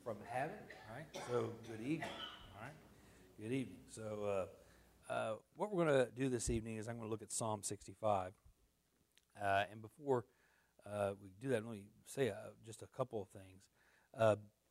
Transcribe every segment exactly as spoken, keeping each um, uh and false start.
from heaven, right? So good evening, all right? Good evening. So uh, uh, what we're going to do this evening is I'm going to look at Psalm sixty-five. Uh, and before uh, we do that, let me say uh, just a couple of things. Uh,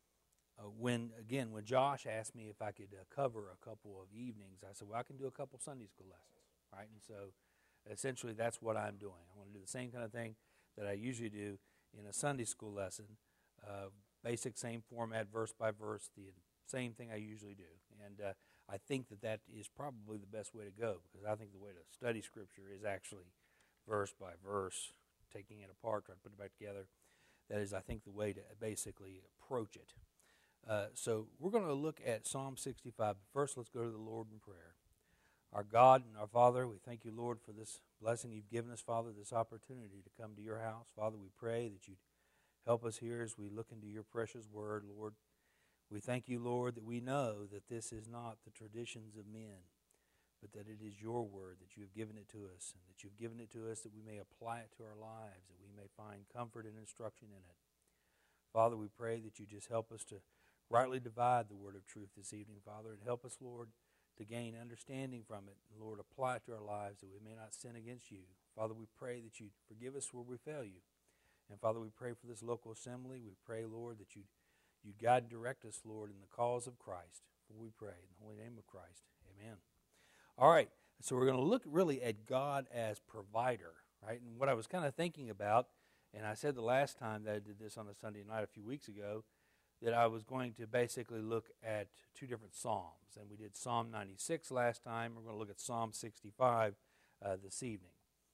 uh, when again, when Josh asked me if I could uh, cover a couple of evenings, I said, well, I can do a couple Sunday school lessons, right? And so essentially that's what I'm doing. I'm going to do the same kind of thing that I usually do in a Sunday school lesson. Uh, basic, same format, verse by verse, the same thing I usually do. And uh, I think that that is probably the best way to go, because I think the way to study Scripture is actually verse by verse, taking it apart, trying to put it back together. That is, I think, the way to basically approach it. Uh, so we're going to look at Psalm sixty-five. But first, let's go to the Lord in prayer. Our God and our Father, we thank you, Lord, for this blessing you've given us, Father, this opportunity to come to your house. Father, we pray that you'd help us here as we look into your precious word, Lord. We thank you, Lord, that we know that this is not the traditions of men, but that it is your word, that you have given it to us, and that you've given it to us that we may apply it to our lives, that we may find comfort and instruction in it. Father, we pray that you just help us to rightly divide the word of truth this evening, Father, and help us, Lord, to gain understanding from it. And Lord, apply it to our lives that we may not sin against you. Father, we pray that you forgive us where we fail you. And Father, we pray for this local assembly. We pray, Lord, that you you guide and direct us, Lord, in the cause of Christ. For we pray in the holy name of Christ. Amen. All right, so we're going to look really at God as provider, right? And what I was kind of thinking about, and I said the last time that I did this on a Sunday night a few weeks ago, that I was going to basically look at two different Psalms. And we did Psalm ninety-six last time. We're going to look at Psalm sixty-five uh, this evening.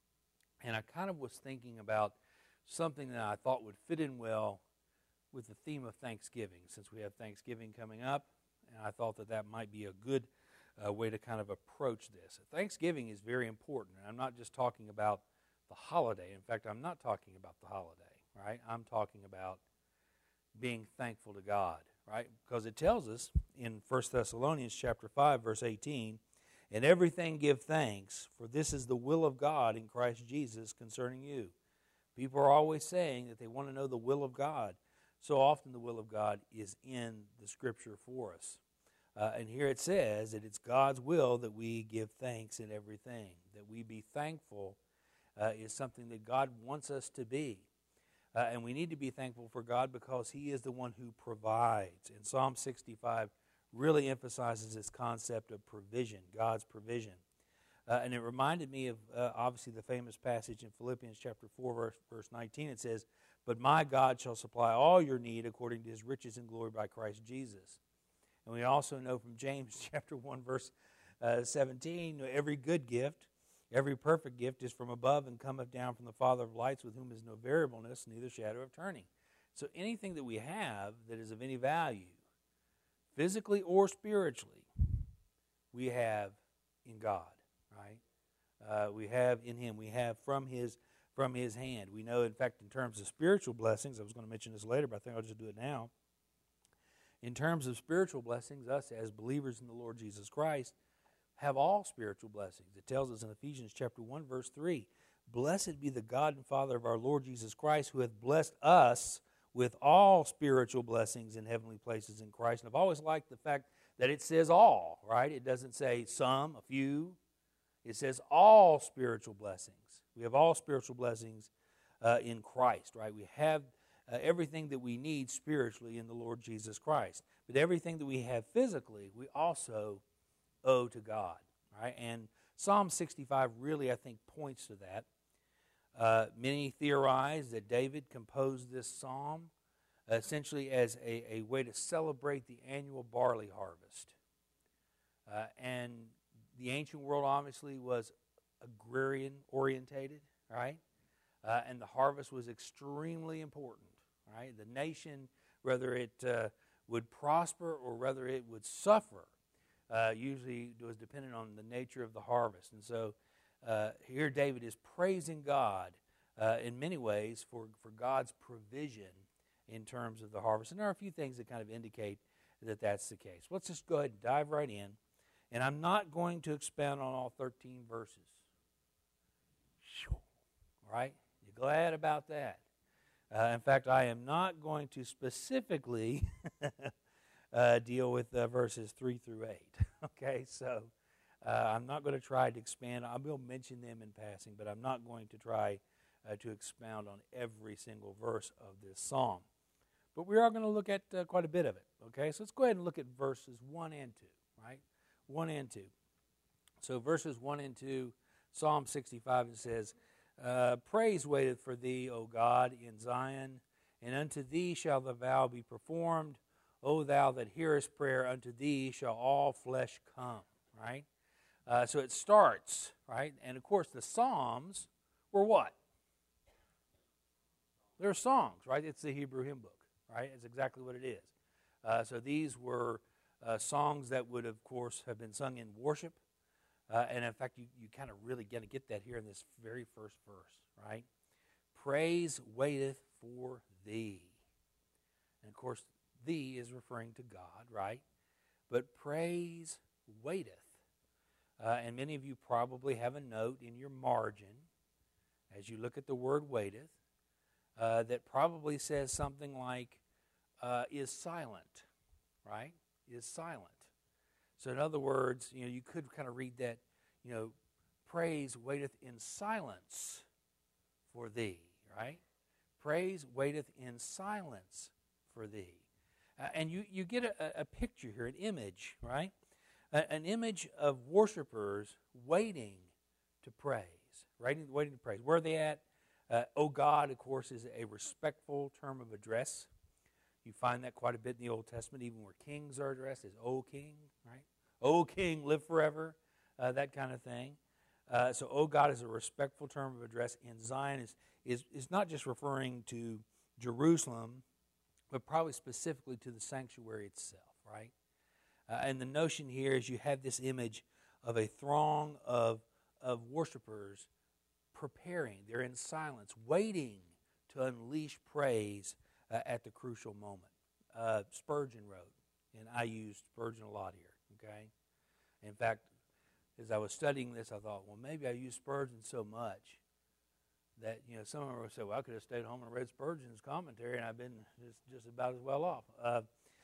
And I kind of was thinking about something that I thought would fit in well with the theme of Thanksgiving, since we have Thanksgiving coming up, and I thought that that might be a good uh, way to kind of approach this. Thanksgiving is very important, and I'm not just talking about the holiday. In fact, I'm not talking about the holiday, right? I'm talking about being thankful to God, right? Because it tells us in First Thessalonians chapter five, verse eighteen, "In everything give thanks, for this is the will of God in Christ Jesus concerning you." People are always saying that they want to know the will of God. So often the will of God is in the Scripture for us. Uh, and here it says that it's God's will that we give thanks in everything. That we be thankful uh, is something that God wants us to be. Uh, and we need to be thankful for God because He is the one who provides. And Psalm sixty-five really emphasizes this concept of provision, God's provision. Uh, and it reminded me of, uh, obviously, the famous passage in Philippians chapter four, verse, verse nineteen. It says, "But my God shall supply all your need according to His riches and glory by Christ Jesus." And we also know from James chapter one, verse uh, seventeen, "Every good gift, every perfect gift is from above and cometh down from the Father of lights, with whom is no variableness, neither shadow of turning." So anything that we have that is of any value, physically or spiritually, we have in God. Right? Uh, we have in Him. We have from His from His hand. We know, in fact, in terms of spiritual blessings, I was going to mention this later, but I think I'll just do it now. In terms of spiritual blessings, us as believers in the Lord Jesus Christ have all spiritual blessings. It tells us in Ephesians chapter one, verse three, "Blessed be the God and Father of our Lord Jesus Christ, who hath blessed us with all spiritual blessings in heavenly places in Christ." And I've always liked the fact that it says all, right? It doesn't say some, a few. It says all spiritual blessings. We have all spiritual blessings uh, in Christ, right? We have uh, everything that we need spiritually in the Lord Jesus Christ. But everything that we have physically, we also owe to God, right? And Psalm sixty-five really, I think, points to that. Uh, many theorize that David composed this psalm essentially as a, a way to celebrate the annual barley harvest. Uh, and the ancient world obviously was agrarian orientated, right? Uh, and the harvest was extremely important, right? The nation, whether it uh, would prosper or whether it would suffer, uh, usually was dependent on the nature of the harvest. And so uh, here David is praising God uh, in many ways for, for God's provision in terms of the harvest. And there are a few things that kind of indicate that that's the case. Let's just go ahead and dive right in. And I'm not going to expound on all thirteen verses. All right? You're glad about that. Uh, in fact, I am not going to specifically uh, deal with uh, verses three through eight. Okay, so uh, I'm not going to try to expand. I will mention them in passing, but I'm not going to try uh, to expound on every single verse of this psalm. But we are going to look at uh, quite a bit of it. Okay, so let's go ahead and look at verses one and two, right? one and two. So verses one and two, Psalm sixty-five, it says, uh, Praise waiteth for thee, O God, in Zion, and unto thee shall the vow be performed. O thou that hearest prayer, unto thee shall all flesh come, right? Uh, so it starts, right? And of course the Psalms were what? They're songs, right? It's the Hebrew hymn book, right? It's exactly what it is. Uh, so these were uh, songs that would, of course, have been sung in worship. Uh, and in fact, you, you kind of really going to get that here in this very first verse, right? Praise waiteth for thee. And of course, thee is referring to God, right? But praise waiteth. Uh, and many of you probably have a note in your margin as you look at the word waiteth uh, that probably says something like uh, is silent, right? Is silent. So in other words, you know, you could kind of read that, you know, praise waiteth in silence for thee, right? Praise waiteth in silence for thee. Uh, and you, you get a, a picture here, an image, right? A, an image of worshipers waiting to praise, waiting, waiting to praise. Where are they at? Uh, oh God, of course, is a respectful term of address. You find that quite a bit in the Old Testament, even where kings are addressed as O King, right? O King, live forever, uh, that kind of thing. Uh, so, O God is a respectful term of address. In Zion is, is, is not just referring to Jerusalem, but probably specifically to the sanctuary itself, right? Uh, and the notion here is you have this image of a throng of, of worshipers preparing. They're in silence, waiting to unleash praise uh, at the crucial moment. Uh, Spurgeon wrote, and I use Spurgeon a lot here, okay? In fact, as I was studying this, I thought, well, maybe I use Spurgeon so much that, you know, some of them would say, well, I could have stayed home and read Spurgeon's commentary and I've been just, just about as well off. Uh,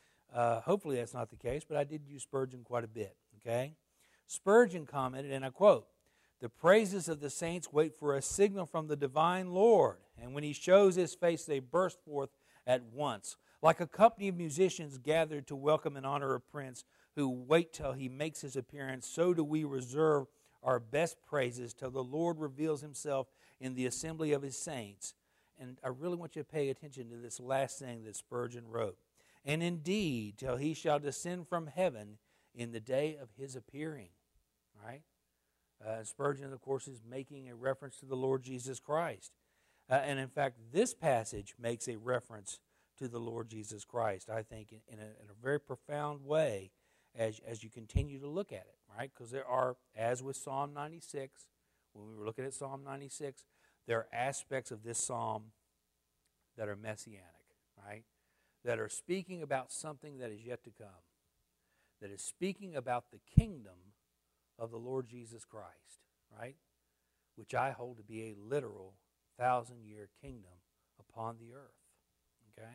uh, hopefully that's not the case, but I did use Spurgeon quite a bit, okay? Spurgeon commented, and I quote, "The praises of the saints wait for a signal from the divine Lord, and when he shows his face, they burst forth at once. Like a company of musicians gathered to welcome and honor a prince who wait till he makes his appearance, so do we reserve our best praises till the Lord reveals himself in the assembly of his saints." And I really want you to pay attention to this last thing that Spurgeon wrote. "And indeed, till he shall descend from heaven in the day of his appearing." Right? Uh, Spurgeon, of course, is making a reference to the Lord Jesus Christ. Uh, and in fact, this passage makes a reference to the Lord Jesus Christ, I think, in, in, a, in a very profound way as, as you continue to look at it, right? Because there are, as with Psalm ninety-six, when we were looking at Psalm ninety-six, there are aspects of this psalm that are messianic, right? That are speaking about something that is yet to come, that is speaking about the kingdom of the Lord Jesus Christ, right? Which I hold to be a literal thousand-year kingdom upon the earth, okay?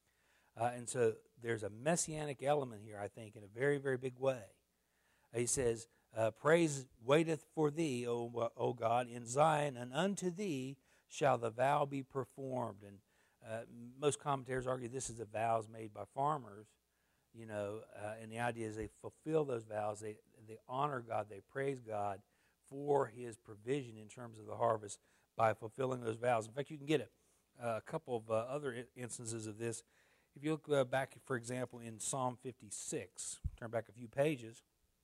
Uh, and so there's a messianic element here, I think, in a very, very big way. He says, uh, "Praise waiteth for thee, O, o God, in Zion, and unto thee shall the vow be performed." And uh, most commentators argue this is the vows made by farmers, you know, uh, and the idea is they fulfill those vows, they, they honor God, they praise God for his provision in terms of the harvest by fulfilling those vows. In fact, you can get a, a couple of uh, other instances of this. If you look uh, back, for example, in Psalm fifty-six, turn back a few pages,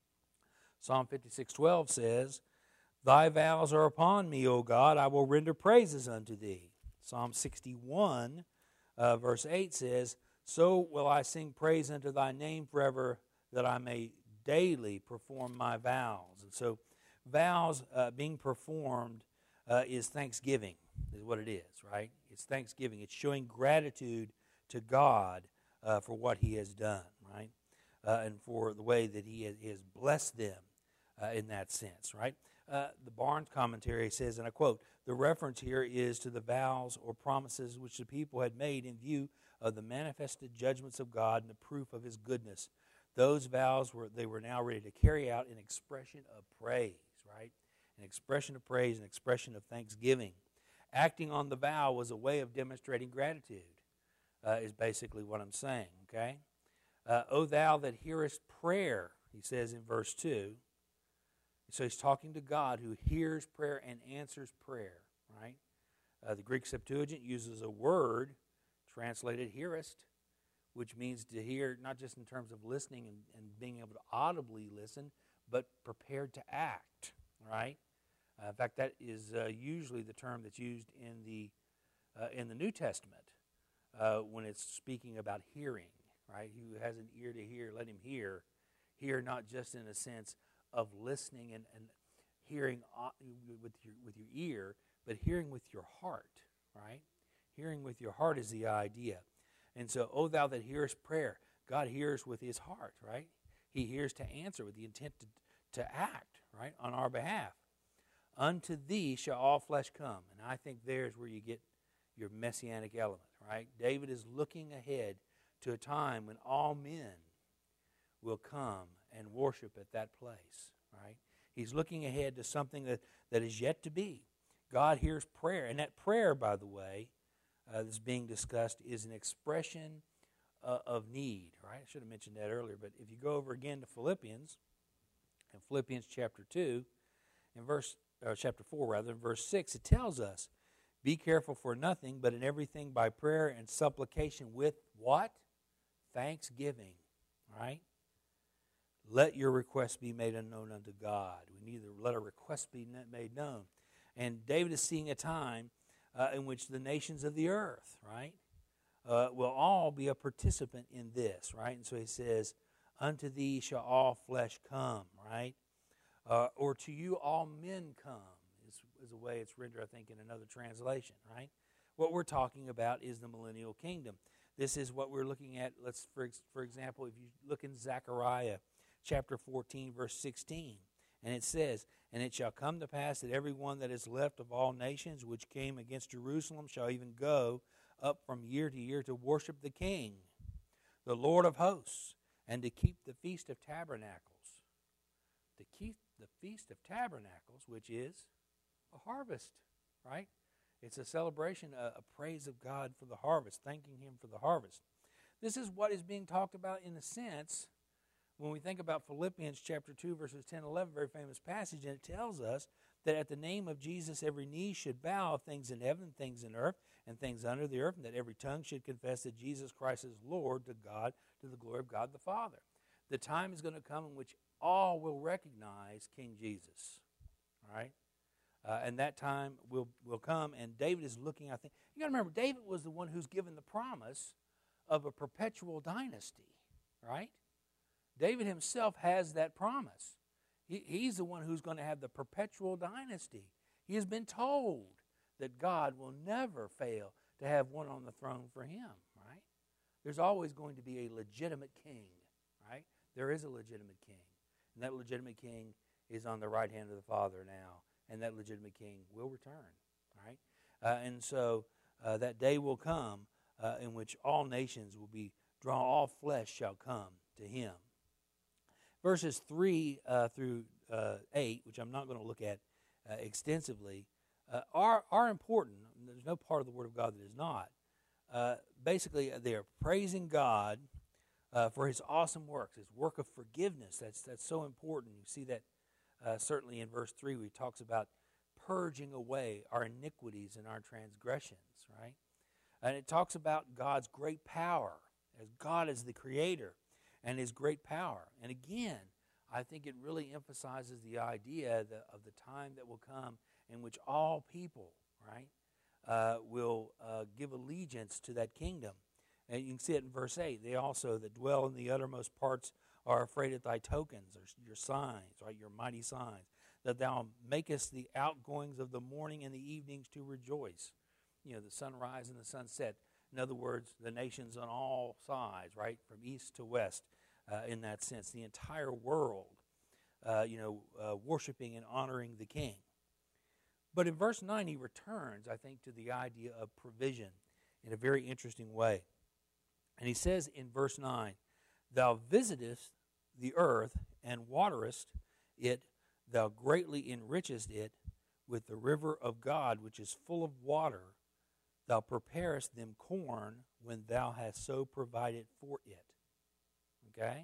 Psalm fifty-six twelve says, "Thy vows are upon me, O God, I will render praises unto thee." Psalm sixty-one, uh, verse eight says, "So will I sing praise unto thy name forever, that I may daily perform my vows." And so vows uh, being performed uh, is thanksgiving, is what it is, right? It's thanksgiving. It's showing gratitude to God uh, for what he has done, right? Uh, and for the way that he has, he has blessed them uh, in that sense, right? Uh, the Barnes commentary says, and I quote, "The reference here is to the vows or promises which the people had made in view of the manifested judgments of God and the proof of his goodness. Those vows were they were now ready to carry out in expression of praise," right? An expression of praise, an expression of thanksgiving. Acting on the vow was a way of demonstrating gratitude, uh, is basically what I'm saying, okay? Uh, "O thou that hearest prayer," he says in verse two. So he's talking to God who hears prayer and answers prayer, right? Uh, the Greek Septuagint uses a word translated hearest, which means to hear not just in terms of listening and, and being able to audibly listen, but prepared to act, right? Uh, in fact, that is uh, usually the term that's used in the uh, in the New Testament uh, when it's speaking about hearing, right? Who has an ear to hear, let him hear. Hear not just in a sense of listening and, and hearing with your with your ear, but hearing with your heart, right? Hearing with your heart is the idea. And so, "O thou that hearest prayer," God hears with his heart, right? He hears to answer with the intent to, to act, right, on our behalf. "Unto thee shall all flesh come." And I think there's where you get your messianic element, right? David is looking ahead to a time when all men will come and worship at that place, right? He's looking ahead to something that, that is yet to be. God hears prayer. And that prayer, by the way, uh, that's being discussed is an expression uh, of need, right? I should have mentioned that earlier. But if you go over again to Philippians, in Philippians chapter two, in verse, or chapter four rather, in verse six, it tells us, "Be careful for nothing, but in everything by prayer and supplication with" what? Thanksgiving, right? "Let your requests be made unknown unto God." We need to let our requests be made known. And David is seeing a time uh, in which the nations of the earth, right, uh, will all be a participant in this, right? And so he says, "Unto thee shall all flesh come," right? Uh, or "to you all men come," is, is a way it's rendered, I think, in another translation, right? What we're talking about is the millennial kingdom. This is what we're looking at. Let's, for, for example, if you look in Zechariah chapter fourteen, verse sixteen, and it says, "And it shall come to pass that every one that is left of all nations which came against Jerusalem shall even go up from year to year to worship the King, the Lord of hosts, and to keep the Feast of Tabernacles." To keep the Feast of Tabernacles, which is a harvest, right? It's a celebration, a, a praise of God for the harvest, thanking him for the harvest. This is what is being talked about in a sense when we think about Philippians chapter two, verses ten and eleven, very famous passage, and it tells us that at the name of Jesus every knee should bow, things in heaven, things in earth, and things under the earth, and that every tongue should confess that Jesus Christ is Lord, to God, to the glory of God the Father. The time is going to come in which all will recognize King Jesus, all right? Uh, and that time will, will come, and David is looking, I think, you got to remember, David was the one who's given the promise of a perpetual dynasty, right? David himself has that promise. He, he's the one who's going to have the perpetual dynasty. He has been told that God will never fail to have one on the throne for him, right? There's always going to be a legitimate king, right? There is a legitimate king. And that legitimate king is on the right hand of the Father now. And that legitimate king will return, right? Uh, and so uh, that day will come uh, in which all nations will be drawn, all flesh shall come to him. Verses three uh, through uh, eight, which I'm not going to look at uh, extensively, uh, are, are important. There's no part of the Word of God that is not. Uh, basically, they are praising God uh, for his awesome works, his work of forgiveness. That's, that's so important. You see that uh, certainly in verse three, where he talks about purging away our iniquities and our transgressions, right? And it talks about God's great power, as God is the creator, and his great power. And again, I think it really emphasizes the idea that of the time that will come in which all people, right, uh, will uh, give allegiance to that kingdom. And you can see it in verse eight. They also that dwell in the uttermost parts are afraid of thy tokens, or your signs, right, your mighty signs, that thou makest the outgoings of the morning and the evenings to rejoice. You know, the sunrise and the sunset. In other words, the nations on all sides, right, from east to west, uh, in that sense, the entire world uh, you know, uh, worshiping and honoring the king. But in verse nine, he returns, I think, to the idea of provision in a very interesting way. And he says in verse nine, thou visitest the earth and waterest it, thou greatly enrichest it with the river of God, which is full of water. Thou preparest them corn when thou hast so provided for it. Okay?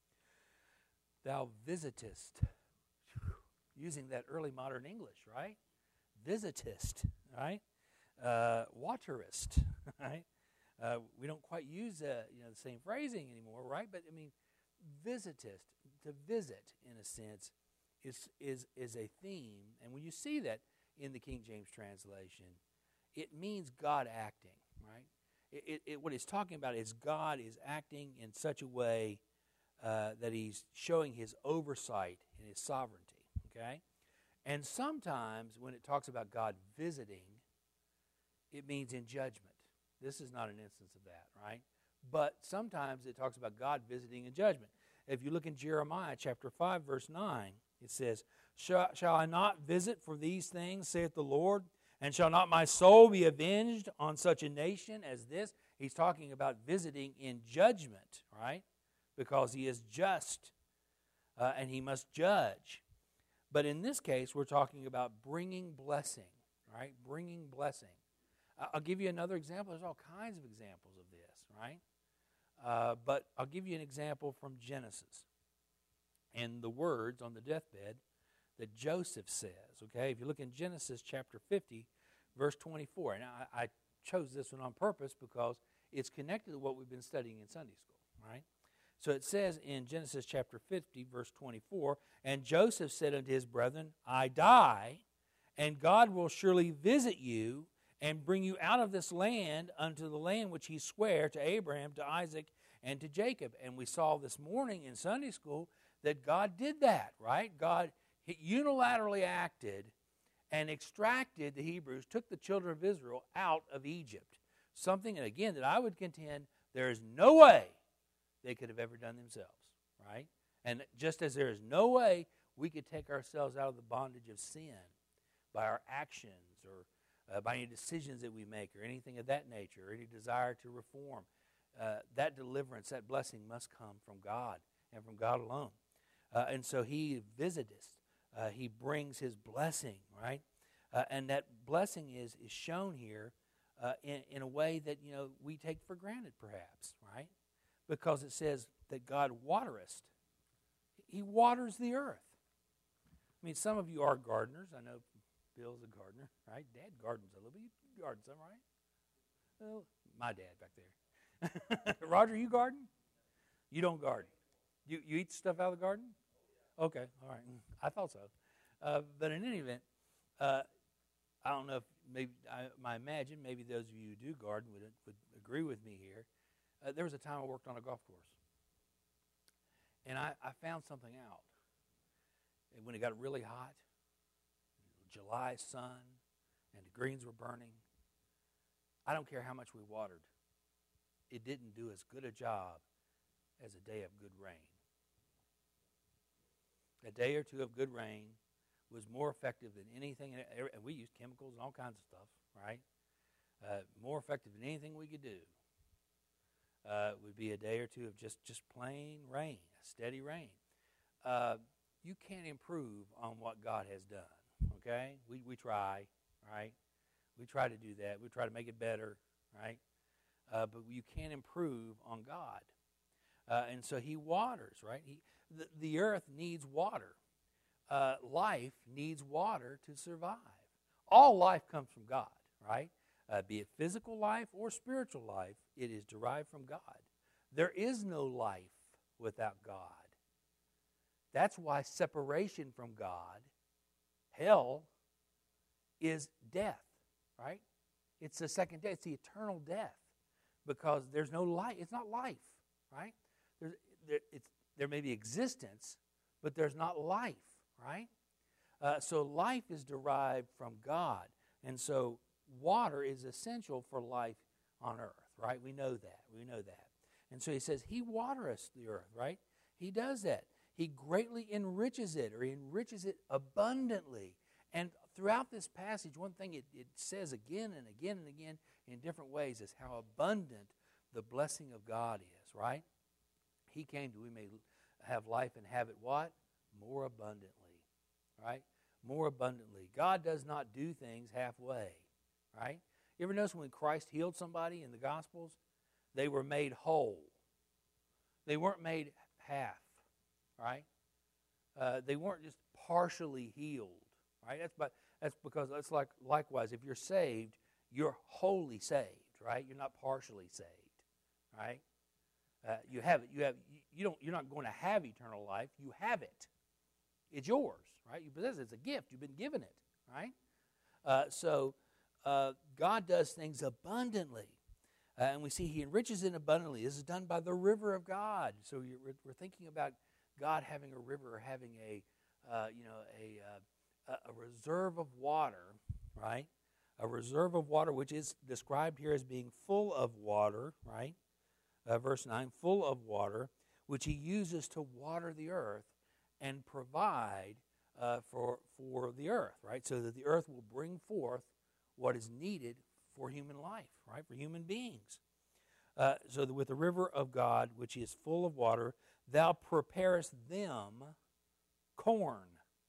Thou visitest. Using that early modern English, right? Visitest, right? Uh, waterest, right? Uh, we don't quite use uh, you know the same phrasing anymore, right? But I mean, visitest, to visit in a sense, is is is a theme, and when you see that in the King James translation, it means God acting, right? It, it, it, what it's talking about is God is acting in such a way uh, that He's showing His oversight and His sovereignty, okay? And sometimes when it talks about God visiting, it means in judgment. This is not an instance of that, right? But sometimes it talks about God visiting in judgment. If you look in Jeremiah chapter five, verse nine, it says, Shall, shall I not visit for these things, saith the Lord? And shall not my soul be avenged on such a nation as this? He's talking about visiting in judgment, right? Because He is just uh, and He must judge. But in this case, we're talking about bringing blessing, right? Bringing blessing. I'll give you another example. There's all kinds of examples of this, right? Uh, but I'll give you an example from Genesis and the words on the deathbed that Joseph says, okay? If you look in Genesis chapter fifty, verse twenty-four. Now, I, I chose this one on purpose because it's connected to what we've been studying in Sunday school, right? So it says in Genesis chapter fifty, verse twenty-four, and Joseph said unto his brethren, I die, and God will surely visit you and bring you out of this land unto the land which He sware to Abraham, to Isaac, and to Jacob. And we saw this morning in Sunday school that God did that, right? God unilaterally acted and extracted the Hebrews, took the children of Israel out of Egypt. Something, and again, that I would contend there is no way they could have ever done themselves, right? And just as there is no way we could take ourselves out of the bondage of sin by our actions or uh, by any decisions that we make or anything of that nature, or any desire to reform, uh, that deliverance, that blessing must come from God and from God alone. Uh, and so He visiteth. Uh, he brings His blessing, right? Uh, and that blessing is, is shown here uh, in, in a way that, you know, we take for granted perhaps, right? Because it says that God watereth. He waters the earth. I mean, some of you are gardeners. I know Bill's a gardener, right? Dad gardens a little bit. You garden some, right? Well, my dad back there. Roger, you garden? You don't garden. You you eat stuff out of the garden? Okay, all right. I thought so. Uh, but in any event, uh, I don't know if maybe, I, I imagine maybe those of you who do garden would, would agree with me here. Uh, there was a time I worked on a golf course. And I, I found something out. And when it got really hot, July sun, and the greens were burning, I don't care how much we watered. It didn't do as good a job as a day of good rain. A day or two of good rain was more effective than anything, and we used chemicals and all kinds of stuff, right? Uh, more effective than anything we could do uh, would be a day or two of just, just plain rain, steady rain. Uh, you can't improve on what God has done, okay? We we try, right? We try to do that. We try to make it better, right? Uh, but you can't improve on God. Uh, and so He waters, right? He, the, the earth needs water. Uh, life needs water to survive. All life comes from God, right? Uh, be it physical life or spiritual life, it is derived from God. There is no life without God. That's why separation from God, hell, is death, right? It's the second death. It's the eternal death because there's no life. It's not life, right? There's, there, it's, there may be existence, but there's not life, right? Uh, so life is derived from God. And so water is essential for life on earth, right? We know that. We know that. And so He says, He watereth the earth, right? He does that. He greatly enriches it, or he enriches it abundantly. And throughout this passage, one thing it, it says again and again and again in different ways is how abundant the blessing of God is, right? He came that we may have life and have it what? More abundantly, right? More abundantly. God does not do things halfway, right? You ever notice when Christ healed somebody in the Gospels, they were made whole. They weren't made half, right? Uh, they weren't just partially healed, right? That's but that's because that's like likewise. If you're saved, you're wholly saved, right? You're not partially saved, right? Uh, you have it. You have. You don't. You're not going to have eternal life. You have it. It's yours, right? You possess it. It's a gift. You've been given it, right? Uh, so uh, God does things abundantly, uh, and we see He enriches it abundantly. This is done by the river of God. So you're, we're, we're thinking about God having a river, or having a, uh, you know, a, uh, a reserve of water, right? A reserve of water, which is described here as being full of water, right? Uh, verse nine, full of water, which He uses to water the earth and provide uh, for for the earth, right? So that the earth will bring forth what is needed for human life, right? For human beings. Uh, so that with the river of God, which is full of water, thou preparest them corn.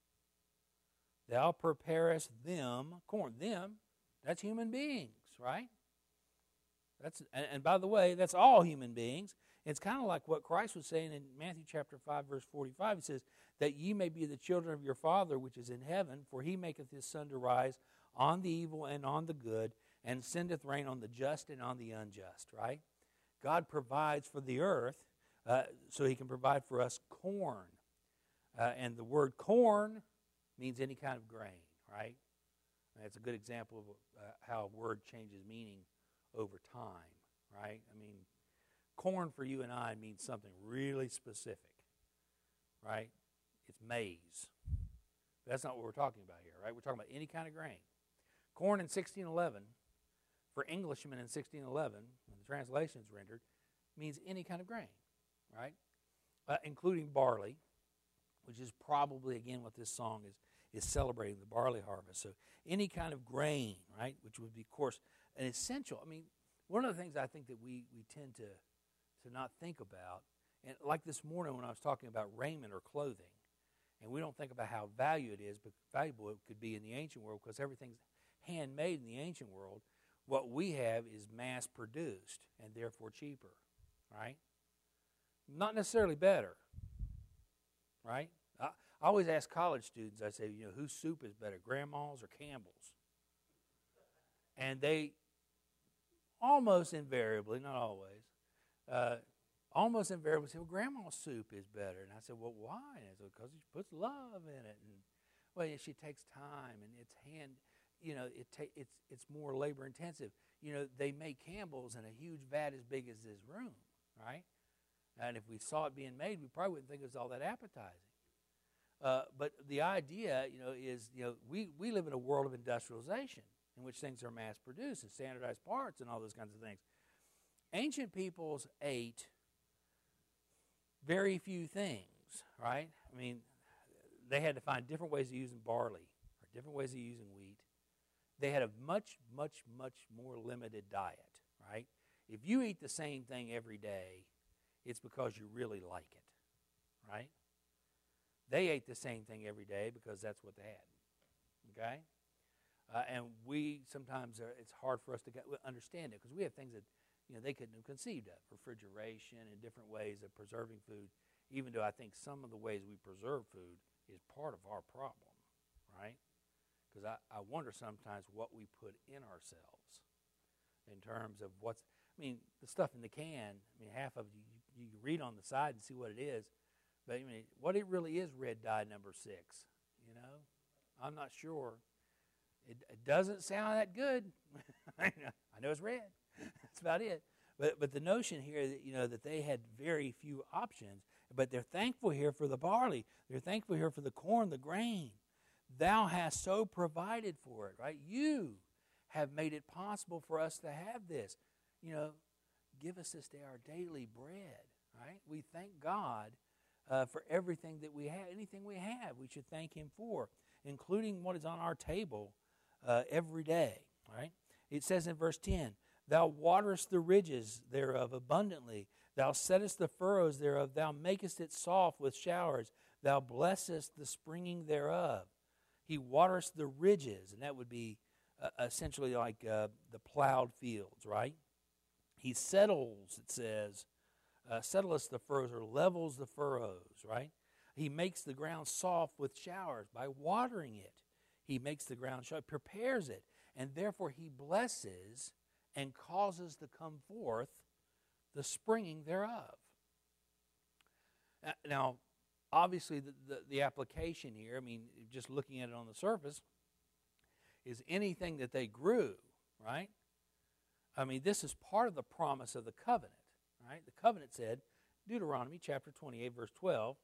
Thou preparest them corn. Them, that's human beings, right? That's and, and by the way, that's all human beings. It's kind of like what Christ was saying in Matthew chapter five, verse forty-five. He says, that ye may be the children of your Father which is in heaven, for He maketh His sun to rise on the evil and on the good, and sendeth rain on the just and on the unjust, right? God provides for the earth uh, so He can provide for us corn. Uh, and the word corn means any kind of grain, right? And it's a good example of uh, how a word changes meaning over time, right? I mean, corn for you and I means something really specific, right? It's maize. That's not what we're talking about here, right? We're talking about any kind of grain. Corn in sixteen eleven, for Englishmen in sixteen eleven, when the translation is rendered, means any kind of grain, right? Uh, including barley, which is probably, again, what this song is, is celebrating, the barley harvest. So any kind of grain, right, which would be, of course, an essential. I mean, one of the things I think that we, we tend to, to not think about, and like this morning when I was talking about raiment or clothing, and we don't think about how valuable it is, but valuable it could be in the ancient world because everything's handmade in the ancient world. What we have is mass-produced and therefore cheaper, right? Not necessarily better, right? I, I always ask college students, I say, you know, whose soup is better, Grandma's or Campbell's? And they almost invariably, not always, uh, almost invariably say, well, Grandma's soup is better. And I said, well, why? And I said, because she puts love in it. And, well, she takes time, and it's hand, you know, it ta- it's it's more labor intensive. You know, they make Campbell's in a huge vat as big as this room, right? And if we saw it being made, we probably wouldn't think it was all that appetizing. Uh, but the idea, you know, is, you know, we, we live in a world of industrialization in which things are mass-produced and standardized parts and all those kinds of things. Ancient peoples ate very few things, right? I mean, they had to find different ways of using barley or different ways of using wheat. They had a much, much, much more limited diet, right? If you eat the same thing every day, it's because you really like it, right? They ate the same thing every day because that's what they had, okay? Uh, and we sometimes, are, it's hard for us to get, understand it because we have things that, you know, they couldn't have conceived of, refrigeration and different ways of preserving food, even though I think some of the ways we preserve food is part of our problem, right? Because I, I wonder sometimes what we put in ourselves in terms of what's, I mean, the stuff in the can, I mean, half of it, you, you read on the side and see what it is, but I mean, what it really is red dye number six, you know? I'm not sure. It, it doesn't sound that good. I know it's red. That's about it. But but the notion here that, you know, that they had very few options, but they're thankful here for the barley. They're thankful here for the corn, the grain. Thou hast so provided for it, right? You have made it possible for us to have this. You know, give us this day our daily bread, right? We thank God uh, for everything that we have. Anything we have, we should thank Him for, including what is on our table uh, every day. Right? It says in verse ten, Thou waterest the ridges thereof abundantly. Thou settest the furrows thereof. Thou makest it soft with showers. Thou blessest the springing thereof. He waters the ridges, and that would be uh, essentially like uh, the plowed fields, right? He settles, it says, uh, settleth the furrows, or levels the furrows, right? He makes the ground soft with showers by watering it. He makes the ground soft, prepares it, and therefore He blesses and causes to come forth the springing thereof. Now, obviously, the, the, the application here, I mean, just looking at it on the surface, is anything that they grew, right? I mean, this is part of the promise of the covenant, right? The covenant said, Deuteronomy chapter twenty-eight, verse twelve,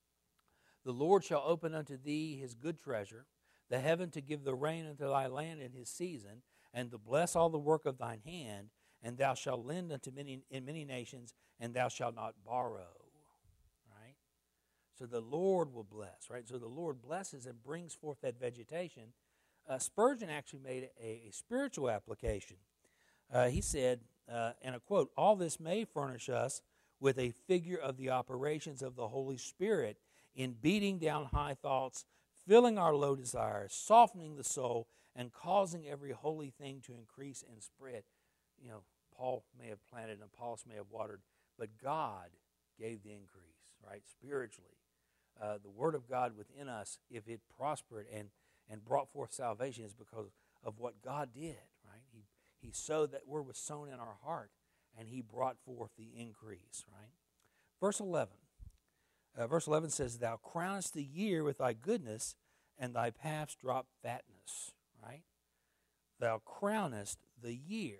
The Lord shall open unto thee His good treasure, the heaven to give the rain unto thy land in his season, and to bless all the work of thine hand, and thou shalt lend unto many in many nations, and thou shalt not borrow. Right? So the Lord will bless, right? So the Lord blesses and brings forth that vegetation. Uh, Spurgeon actually made a, a spiritual application. Uh, he said, uh, and I quote, All this may furnish us with a figure of the operations of the Holy Spirit in beating down high thoughts, filling our low desires, softening the soul, and causing every holy thing to increase and spread. You know, Paul may have planted and Apollos may have watered, but God gave the increase, right, spiritually. Uh, the Word of God within us, if it prospered and, and brought forth salvation, is because of what God did, right? He, he sowed, that Word was sown in our heart, and He brought forth the increase, right? Verse eleven. Uh, verse eleven says, Thou crownest the year with thy goodness, and thy paths drop fatness, right? Thou crownest the year.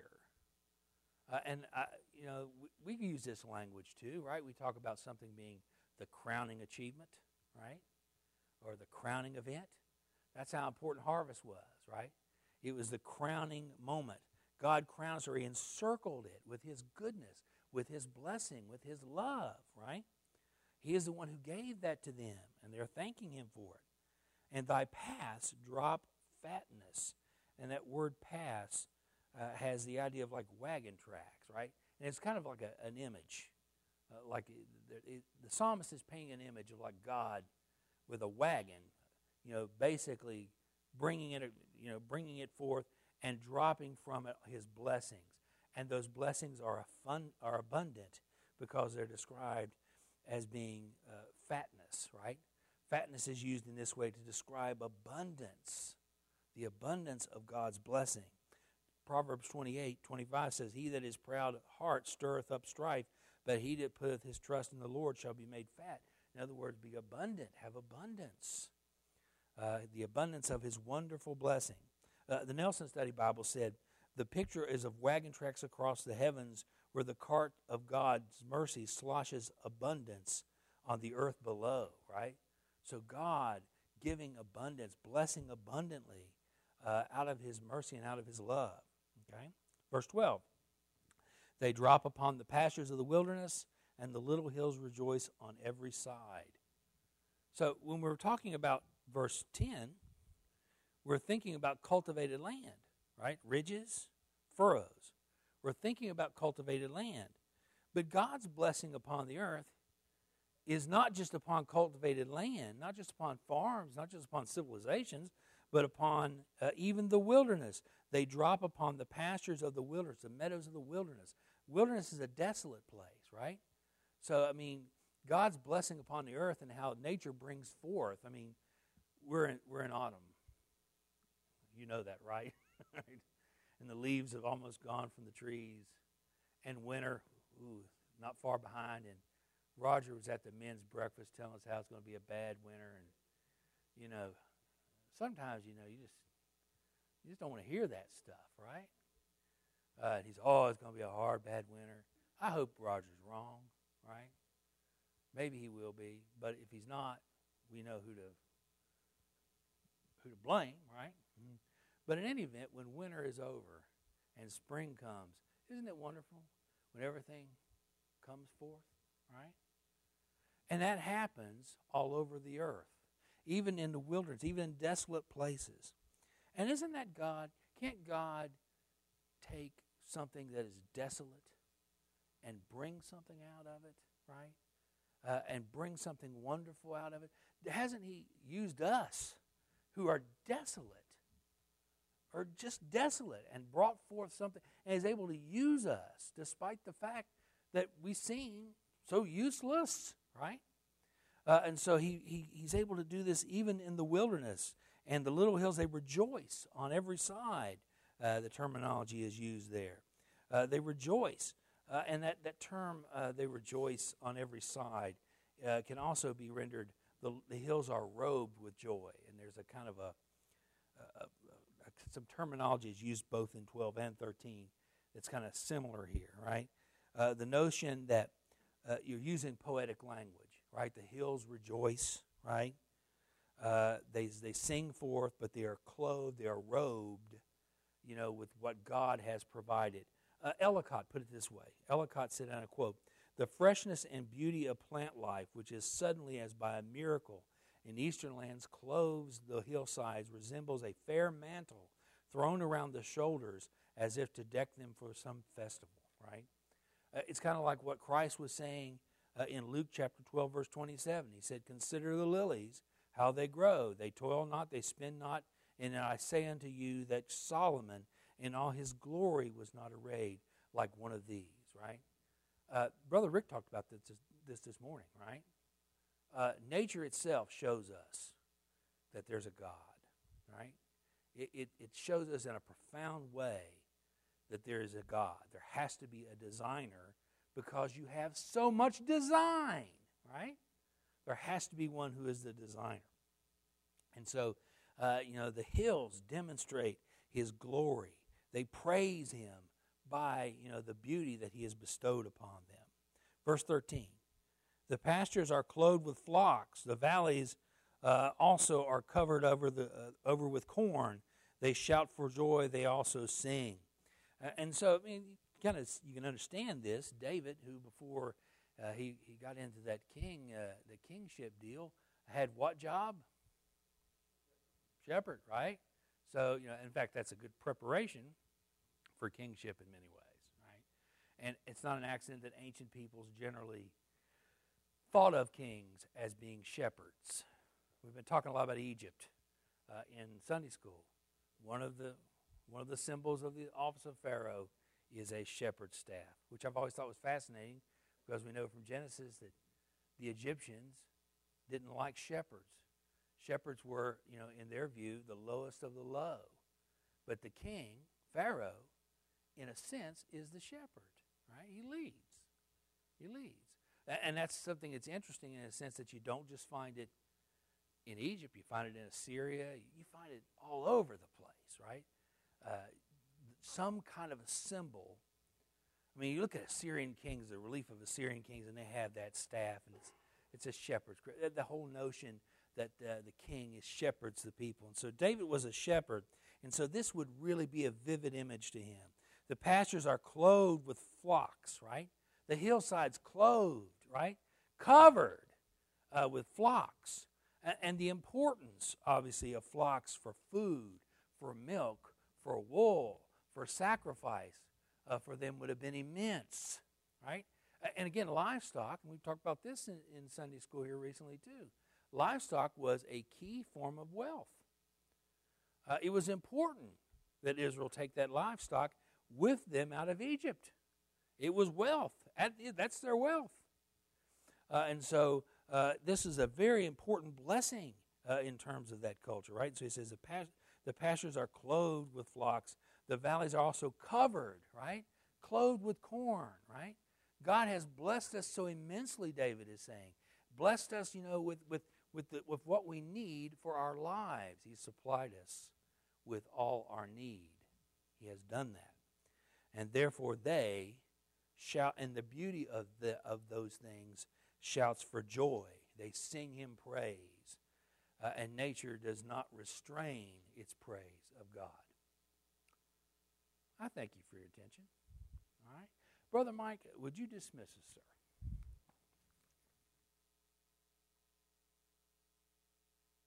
Uh, and, I, you know, we, we use this language too, right? We talk about something being the crowning achievement, right? Or the crowning event. That's how important harvest was, right? It was the crowning moment. God crowns her. He encircled it with His goodness, with His blessing, with His love, right? He is the one who gave that to them, and they're thanking Him for it. And thy paths drop fatness. And that word paths uh, has the idea of like wagon tracks, right? And it's kind of like a, an image. Uh, like it, it, the psalmist is painting an image of like God with a wagon, you know, basically bringing it, you know, bringing it forth and dropping from it His blessings. And those blessings are, fun, are abundant because they're described as being uh, fatness, right? Fatness is used in this way to describe abundance, the abundance of God's blessing. Proverbs twenty-eight, twenty-five says, He that is proud at heart stirreth up strife, but he that putteth his trust in the Lord shall be made fat. In other words, be abundant, have abundance. Uh, the abundance of His wonderful blessing. Uh, the Nelson Study Bible said, The picture is of wagon tracks across the heavens where the cart of God's mercy sloshes abundance on the earth below, right? So God giving abundance, blessing abundantly uh, out of His mercy and out of His love. Okay? Verse twelve. They drop upon the pastures of the wilderness, and the little hills rejoice on every side. So when we're talking about verse ten, we're thinking about cultivated land, right? Ridges, furrows. We're thinking about cultivated land. But God's blessing upon the earth is not just upon cultivated land, not just upon farms, not just upon civilizations, but upon uh, even the wilderness. They drop upon the pastures of the wilderness, the meadows of the wilderness. Wilderness is a desolate place, right? So, I mean, God's blessing upon the earth and how nature brings forth. I mean, we're in, we're in autumn. You know that, right? And the leaves have almost gone from the trees. And winter, ooh, not far behind. And Roger was at the men's breakfast telling us how it's going to be a bad winter. And, you know, sometimes, you know, you just you just don't want to hear that stuff, right? Uh, and he's, oh, it's going to be a hard, bad winter. I hope Roger's wrong, right? Maybe he will be. But if he's not, we know who to who to blame, right? Mm-hmm. But in any event, when winter is over and spring comes, isn't it wonderful when everything comes forth, right? And that happens all over the earth, even in the wilderness, even in desolate places. And isn't that God? Can't God take something that is desolate and bring something out of it, right? Uh, and bring something wonderful out of it? Hasn't He used us who are desolate, or just desolate, and brought forth something, and is able to use us despite the fact that we seem so useless, right? Uh, and so he, he he's able to do this even in the wilderness. And the little hills, they rejoice on every side. Uh, the terminology is used there. Uh, they rejoice. Uh, and that, that term, uh, they rejoice on every side, uh, can also be rendered, the, the hills are robed with joy. And there's a kind of a, a, a, a some terminology is used both in twelve and thirteen that's kind of similar here, right? Uh, the notion that uh, you're using poetic language, right? The hills rejoice, right? Uh, they they sing forth, but they are clothed, they are robed, you know, with what God has provided. Uh, Ellicott put it this way. Ellicott said, and I quote, "The freshness and beauty of plant life, which is suddenly as by a miracle in eastern lands clothes the hillsides, resembles a fair mantle thrown around the shoulders as if to deck them for some festival," right? Uh, it's kind of like what Christ was saying uh, in Luke chapter twelve, verse twenty-seven. He said, "Consider the lilies, how they grow. They toil not, they spin not. And I say unto you that Solomon in all his glory was not arrayed like one of these," right? Uh, Brother Rick talked about this this, this morning, right? Uh, nature itself shows us that there's a God, right? It, it, it shows us in a profound way that there is a God. There has to be a designer because you have so much design, right? There has to be one who is the designer. And so, uh, you know, the hills demonstrate His glory. They praise Him by, you know, the beauty that He has bestowed upon them. Verse thirteen, "The pastures are clothed with flocks. The valleys uh, also are covered over, the, uh, over with corn. They shout for joy. They also sing." Uh, and so, I mean, kind of you can understand this. David, who before uh, he, he got into that king, uh, the kingship deal, had what job? Shepherd, right? So, you know, in fact, that's a good preparation for kingship in many ways, right? And it's not an accident that ancient peoples generally thought of kings as being shepherds. We've been talking a lot about Egypt uh, in Sunday school. One of the one of the symbols of the office of Pharaoh is a shepherd's staff, which I've always thought was fascinating because we know from Genesis that the Egyptians didn't like shepherds. Shepherds were, you know, in their view, the lowest of the low. But the king, Pharaoh, in a sense, is the shepherd, right? He leads. He leads. And that's something that's interesting in a sense that you don't just find it in Egypt. You find it in Assyria. You find it all over the place, right? Uh, some kind of a symbol. I mean, you look at Assyrian kings, the relief of Assyrian kings, and they have that staff, and it's it's a shepherd's. The whole notion that uh, the king is shepherds the people. And so David was a shepherd, and so this would really be a vivid image to him. The pastures are clothed with flocks, right? The hillsides clothed, right? Covered uh, with flocks. And, and the importance, obviously, of flocks for food, for milk, for wool, for sacrifice, uh, for them would have been immense, right? And again, livestock, and we've talked about this in, in Sunday school here recently too. Livestock was a key form of wealth. Uh, it was important that Israel take that livestock with them out of Egypt. It was wealth. That's their wealth. Uh, and so uh, this is a very important blessing uh, in terms of that culture, right? So he says the, pas- the pastures are clothed with flocks. The valleys are also covered, right? Clothed with corn, right? God has blessed us so immensely, David is saying. Blessed us, you know, with, with, with, the, with what we need for our lives. He's supplied us with all our need. He has done that. And therefore they shout, and the beauty of, the, of those things shouts for joy. They sing Him praise. Uh, and nature does not restrain its praise of God. I thank you for your attention. All right. Brother Mike, would you dismiss us, sir?